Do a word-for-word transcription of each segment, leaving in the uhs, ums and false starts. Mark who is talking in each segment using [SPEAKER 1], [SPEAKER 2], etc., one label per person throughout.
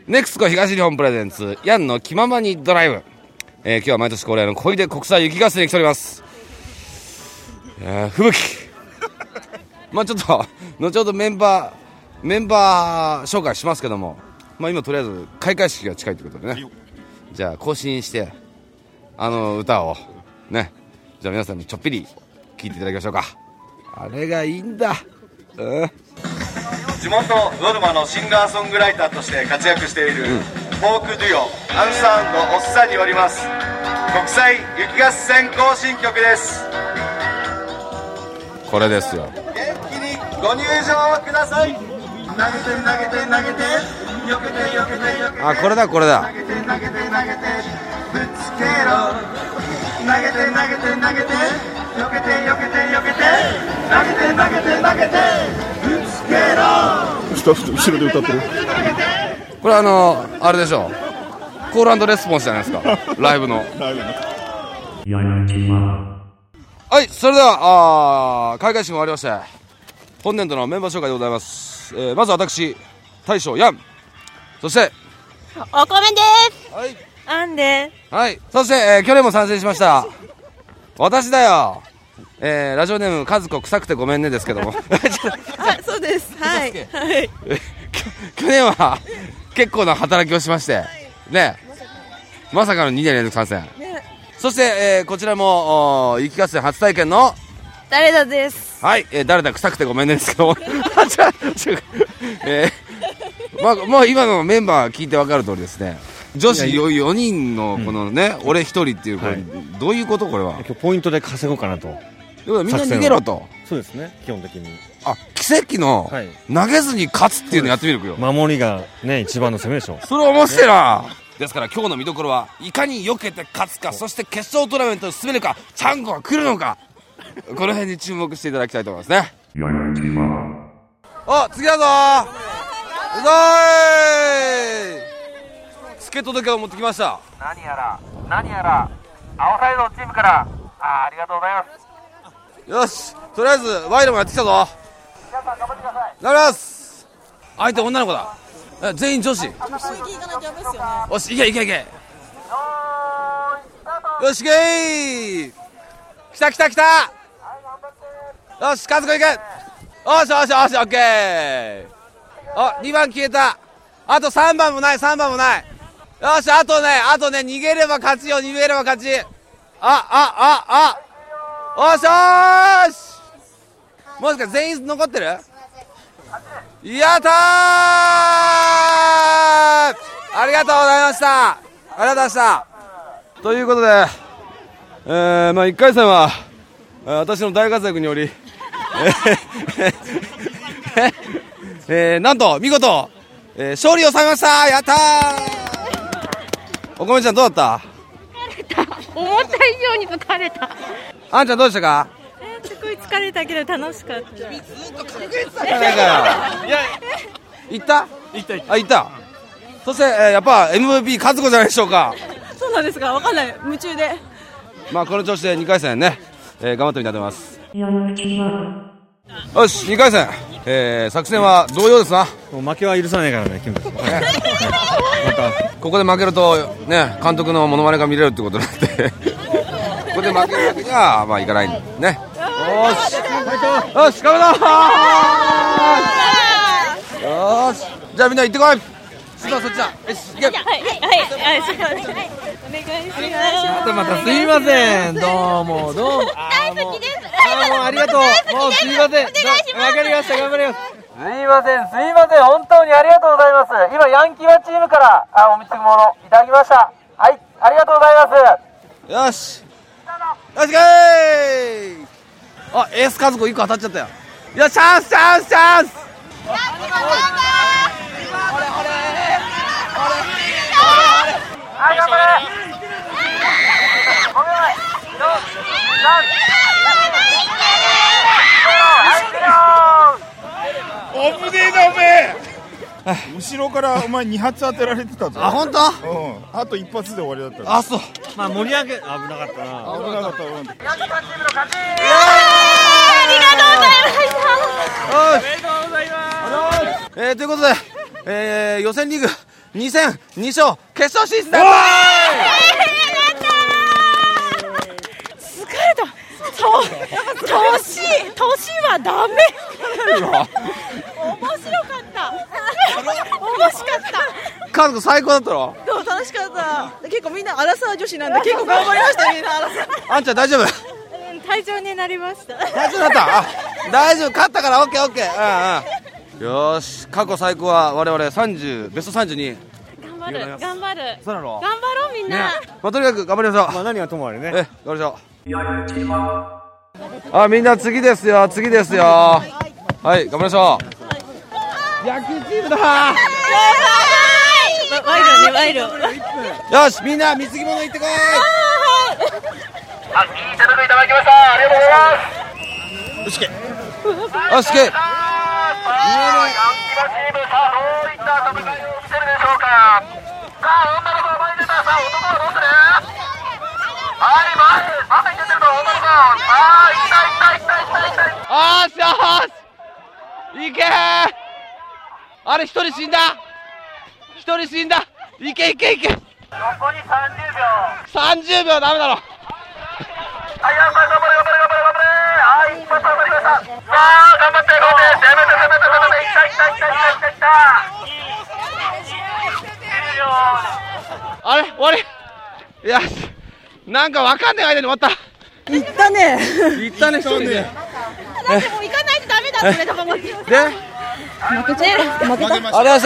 [SPEAKER 1] ネクスコ東日本プレゼンツヤンの気ままにドライブ、えー、今日は毎年恒例の小出国際雪合戦に来ております。えー、吹雪まあちょっと後ほどメンバーメンバー紹介しますけども、まあ今とりあえず開会式が近いということでね、じゃあ更新してあの歌をね、じゃあ皆さんにちょっぴり聴いていただきましょうか。あれがいいんだ。うん、
[SPEAKER 2] 地元ノルマのシンガーソングライターとして活躍している、うん、フォークデュオアンサウンドおっさんによります国際雪合戦行進曲です。
[SPEAKER 1] これですよ。
[SPEAKER 2] 元気にご入場ください。投げて投げて投げてよけてよけてよけて、
[SPEAKER 1] あ、これだこれだ。
[SPEAKER 2] 投げて投げて投げてぶつけろ、投げて投げて投げてよけてよけてよけて投げて投げて投げてぶつけろ。
[SPEAKER 3] スタッフと後ろで歌ってる。
[SPEAKER 1] これあのあれでしょ、コール&レスポンスじゃないですかライブの
[SPEAKER 3] ライブの
[SPEAKER 1] はい、それではあ開会式も終わりまして、本年度のメンバー紹介でございます。えー、まず私大将ヤン、そして
[SPEAKER 4] お米です。
[SPEAKER 1] はい、
[SPEAKER 4] あんです。
[SPEAKER 1] はい、そして、えー、去年も参戦しました私だよ、えー、ラジオネーム和子臭くてごめんねですけども
[SPEAKER 4] あ、そうです。はい、はい、
[SPEAKER 1] 去年は結構な働きをしまして、はい、ね、まさかのにねん連続参戦、ね、そして、えー、こちらも雪合戦初体験の
[SPEAKER 4] 誰だです。
[SPEAKER 1] はい、えー、誰だ臭くてごめんねですけどもえー、まあ、もう今のメンバー聞いて分かる通りですね、女子よにんのこのね、うん、俺ひとりっていうこれ、はい、どういうことこれは。
[SPEAKER 3] 今日ポイントで稼ごうかなと。
[SPEAKER 1] みんな逃げろと。
[SPEAKER 3] そうですね、基本的に。
[SPEAKER 1] あ、奇跡の投げずに勝つっていうのやってみるよ。
[SPEAKER 3] 守りがね一番の攻めでしょ。
[SPEAKER 1] それ面白いな、ね、ですから今日の見どころはいかに避けて勝つか、そして決勝トーナメントに進めるか、チャンコが来るのかこの辺に注目していただきたいと思いますね。あ、次だぞー、うぞーい、助っ人時計を持ってきました。
[SPEAKER 5] 何やら何やら青サイドチームから あ, ありがとうございます。
[SPEAKER 1] よし、とりあえずワイルもやってきたぞ。
[SPEAKER 5] 皆さん頑張ってください。
[SPEAKER 1] 頑張ります。相手女の子だ。え、全員女子。よし、いけいけいけ。よし、いけー。来た来た来た。よし、カズコいけ。よしよしよし、オッケー。あ、にばん消えた。あとさんばんもない、さんばんもない。よし、あとね、あとね、逃げれば勝ちよ、逃げれば勝ち。あ、あ、あ、あ。よしよーし。もしかして全員残ってる？やったー。ありがとうございました。ありがとうございました。ということで、えー、まあいっかい戦は私の大活躍によりえー、なんと見事、えー、勝利を収めました。やったー。お米ちゃんどうだった？
[SPEAKER 4] 疲れた。思った以上に疲れた。
[SPEAKER 1] あんちゃんどうでしたか？
[SPEAKER 4] えー、すごい疲れたけど楽しかった。
[SPEAKER 1] 君ずっと隠れてたじゃないかよ。いや、行った？行った行った。あ、行った。そして、えー、やっぱ エムブイピー 和子じゃないでしょうか。
[SPEAKER 4] そうなんですか、わかんない、夢中で。
[SPEAKER 1] まあこの調子でにかい戦ね、えー、頑張ってみたいと思います。よし、にかい戦、えー、作戦は同様ですな。
[SPEAKER 3] もう負けは許さないからね、君たち。また
[SPEAKER 1] ここで負けるとね、監督のモノマネが見れるってことになってここで負けるわけにはまあいかないんでね。よしよし、頑張ろう。よし、じゃあみんな行ってこい。そっちだそっちだ。よし、行け。
[SPEAKER 4] はいはいはいはい、お願いします。
[SPEAKER 6] またまたすいません、どうもどうも。
[SPEAKER 4] 大好きです。
[SPEAKER 6] あーもうありがとう。もうすいません。
[SPEAKER 4] お願いします。
[SPEAKER 6] わかりました、頑張ります。
[SPEAKER 5] すいませんすいません、本当にありがとうございます。今ヤンキワチームからあお貢ぎ物いただきました。はい、ありがとうございます。
[SPEAKER 1] よしよし、いけー。あ、エース和子いっこ当たっちゃったよ。いや、チャンスチャンスチャンス。
[SPEAKER 5] はい、頑張れ。ごめんなさい。よん、さん、
[SPEAKER 3] 危ねえなおめえ。後ろからお前に発当てられてたぞ。
[SPEAKER 1] あ、本当？
[SPEAKER 3] うん。あと一発で終わりだった。
[SPEAKER 1] あ、そう。
[SPEAKER 6] まあ盛り上げ危なかったな。
[SPEAKER 3] 危なかった。うん。
[SPEAKER 5] ヤンキワチームの勝ち。
[SPEAKER 4] ありがとうございました。
[SPEAKER 1] おめでとうございます。えー、ということで、えー、予選リーグに戦に勝、決勝進出だ。
[SPEAKER 4] 疲れた。と年年はダメ。面白かった。面白かった。
[SPEAKER 1] 家族最高だったろ。
[SPEAKER 7] でも楽しかった。結構みんなアラサー女子なんで結構頑張りましたよみんなアラサー。
[SPEAKER 1] あんちゃん大丈夫？
[SPEAKER 4] 退場になりました。
[SPEAKER 1] 大丈夫だった。あ、大丈夫、勝ったからオッケーオッケー。うんうん。よーし、過去最高は我々さんじゅうベストさんじゅうに。
[SPEAKER 4] 頑張る頑張る。
[SPEAKER 1] そうなの。
[SPEAKER 4] 頑張ろうみんな。
[SPEAKER 1] まあとにかく頑張りましょう。
[SPEAKER 6] まあ何はともあれね。
[SPEAKER 1] え、頑張りましょう。あ、みんな次ですよ、次ですよ。はい、頑張りましょう。野球チームだ。
[SPEAKER 4] ワイルね、ワイル。
[SPEAKER 1] よし、みんな貢ぎ物行ってこい。
[SPEAKER 5] あ、いい手拭いただきました。ありがとうございます。
[SPEAKER 1] よしけ。よしけ。
[SPEAKER 5] さあ、ヤンキバチーム、さあ、どういった戦いを見せるでしょうか。さあ、女の子が前に出た。さあ、男はどうする？はい、前、前に出てるのは女の子。さあ、いったいったいったいったいったいった。
[SPEAKER 1] あーしよし。いけー。あれ、一人死んだ。一人死んだ。いけいけいけ。
[SPEAKER 5] 残りさんじゅうびょう。
[SPEAKER 1] さんじゅうびょうダメだろ。
[SPEAKER 5] はい、頑張れ頑張れ頑張れ頑張れ頑張れ。はい、一発当たりました。さあ、頑張って頑張って。攻めて攻めて攻めて。いったいったいったいったいった。きゅうびょう。
[SPEAKER 1] あれ終わり。いや、なんかわかんない間に終わった。
[SPEAKER 7] 行ったね。
[SPEAKER 1] 行ったね、一人で。
[SPEAKER 4] だってもう行かないとダメだってとか思って。
[SPEAKER 1] で、
[SPEAKER 7] 負けちゃえ。負けた。
[SPEAKER 1] ありがとうございました。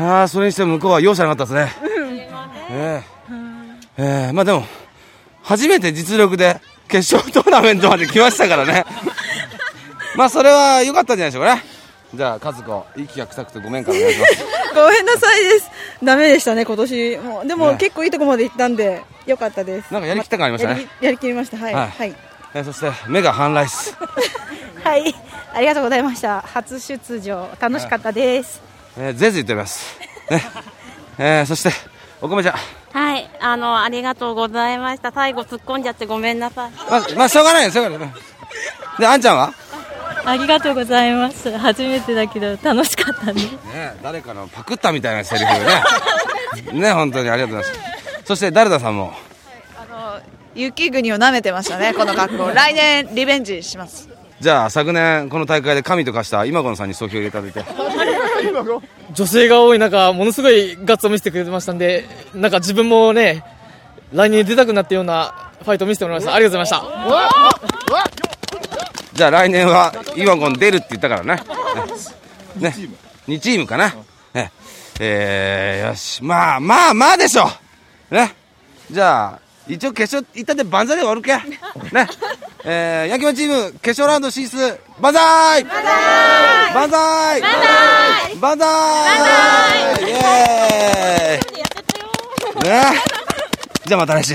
[SPEAKER 1] ああ、それにしても向こうは容赦なかったですね。ええええ、まあでも初めて実力で決勝トーナメントまで来ましたからね。まあそれは良かったんじゃないでしょうかね。じゃあ和子、息が臭くてごめんからお願いします。
[SPEAKER 7] ごめんなさいです。ダメでしたね今年。もうでも、
[SPEAKER 1] ね、
[SPEAKER 7] 結構いいとこまで行ったんで良かったです。
[SPEAKER 1] なんかやりきった感ありましたね。
[SPEAKER 7] やり、やりきりました。はい
[SPEAKER 1] はい、
[SPEAKER 7] はい。
[SPEAKER 1] えー、そして目が半ライス。
[SPEAKER 4] はい、ありがとうございました。初出場楽しかったです。
[SPEAKER 1] えー、ぜいぜい言っておりますね。えー、そしてお米ちゃん。
[SPEAKER 4] はい、あのありがとうございました。最後突っ込んじゃってごめんなさい。
[SPEAKER 1] まあ、まあしょうがないよ、しょうがない。で、あんちゃんは？
[SPEAKER 4] ありがとうございます。初めてだけど楽しかったね。
[SPEAKER 1] ね、誰かのパクったみたいなセリフね。ね、本当にありがとうございます。そしてダルダさんも。
[SPEAKER 7] あの雪国を舐めてましたねこの格好。来年リベンジします。
[SPEAKER 1] じゃあ昨年この大会で神と化した今子さんに総評を入れていただいて。
[SPEAKER 6] 女性が多い中、ものすごいガッツを見せてくれてましたんで、なんか自分もね、来年出たくなったようなファイトを見せてもらいました。ありがとうございました。
[SPEAKER 1] じゃあ来年は今子出るって言ったからね。ね、にチームかな。ね、えー、よし、まあまあまあでしょう。ね、じゃあ一応決勝行ったんで万歳で終わるけ。ね、えー、ヤンキーマンチーム決勝ラウンド進出、万歳万歳万歳万歳イエーイね、じゃあまた来週。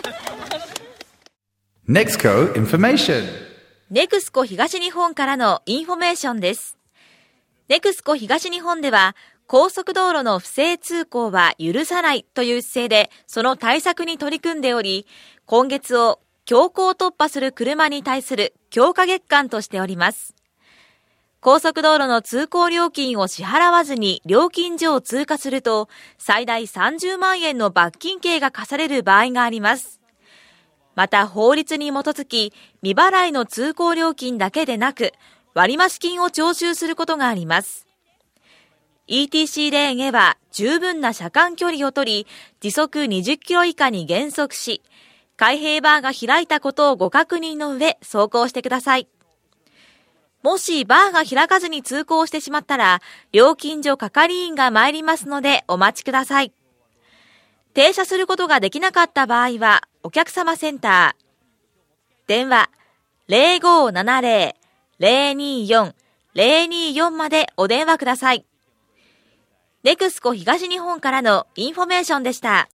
[SPEAKER 8] ネクスコ Information。
[SPEAKER 9] ネクスコ東日本からのインフォメーションです。ネクスコ東日本では、高速道路の不正通行は許さないという姿勢で、その対策に取り組んでおり、今月を強行突破する車に対する強化月間としております。高速道路の通行料金を支払わずに料金所を通過すると、最大さんじゅうまんえんの罰金刑が課される場合があります。また法律に基づき、未払いの通行料金だけでなく、割増金を徴収することがあります。イーティーシー レーンへは十分な車間距離を取り、時速にじゅっキロ以下に減速し、開閉バーが開いたことをご確認の上、走行してください。もしバーが開かずに通行してしまったら、料金所係員が参りますのでお待ちください。停車することができなかった場合は、お客様センター、電話 ゼロごーななゼロ ゼロにーよん ゼロにーよん までお電話ください。ネクスコ東日本からのインフォメーションでした。